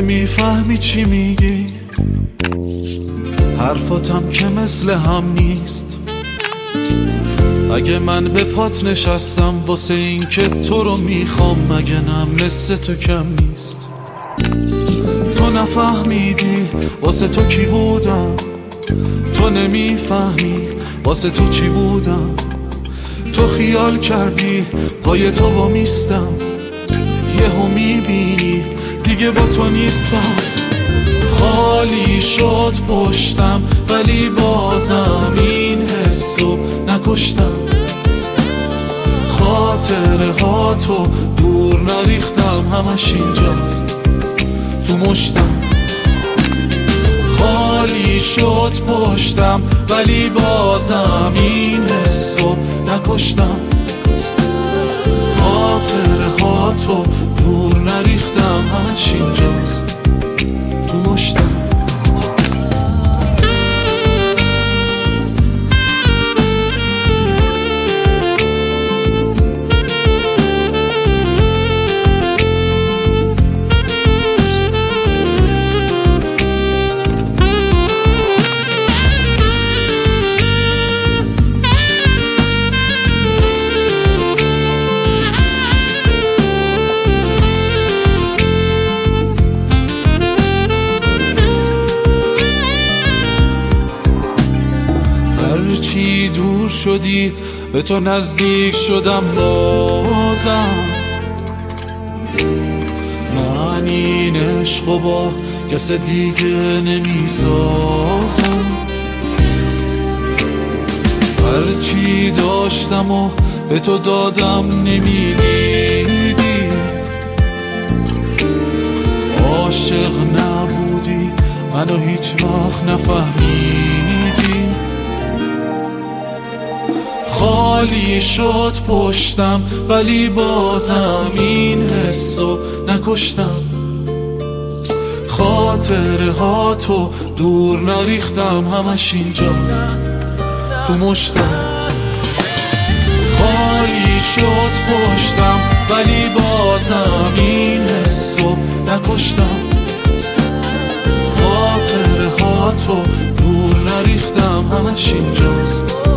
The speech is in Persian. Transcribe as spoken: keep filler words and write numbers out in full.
نمیفهمی چی میگی، حرفاتم که مثل هم نیست. اگه من به پات نشستم واسه این که تو رو میخوام، مگه نه مثل تو کم نیست. تو نفهمیدی واسه تو کی بودم، تو نمیفهمی واسه تو چی بودم. تو خیال کردی پای تو با میستم، یهو میبینی دیگه با تو نیستم. خالی شد پشتم ولی بازم این حسو نکشتم. خاطره ها تو دور نریختم، همش اینجاست تو مشتم. خالی شد پشتم ولی بازم این حسو نکشتم. خاطره ها تو دور نریختم، همش اینجاست تو مشتم. هرچی دور شدی به تو نزدیک شدم بازم. من این عشقو با کس دیگه نمیسازم. هرچی داشتم و به تو دادم نمیدیدی. عاشق نبودی منو هیچ وقت نفهمیدی. خالی شد پشتم ولی بازم این حسو نکشتم. خاطره ها تو دور نریختم، همش اینجاست تو مشتم. خالی شد پشتم ولی بازم این حسو نکشتم. خاطره ها تو دور نریختم، همش اینجاست